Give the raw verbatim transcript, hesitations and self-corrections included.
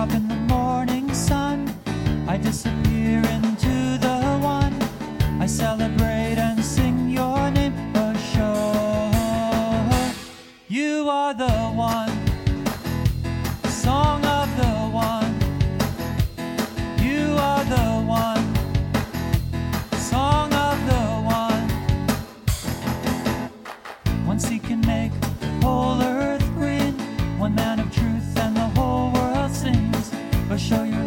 drop in the morning sun. I disappear into the one. I celebrate and sing your name for sure. You are the one, song of the one. You are the one, song of the one. One seed can make whole earth green. One man of truth and the whole world sings. But show your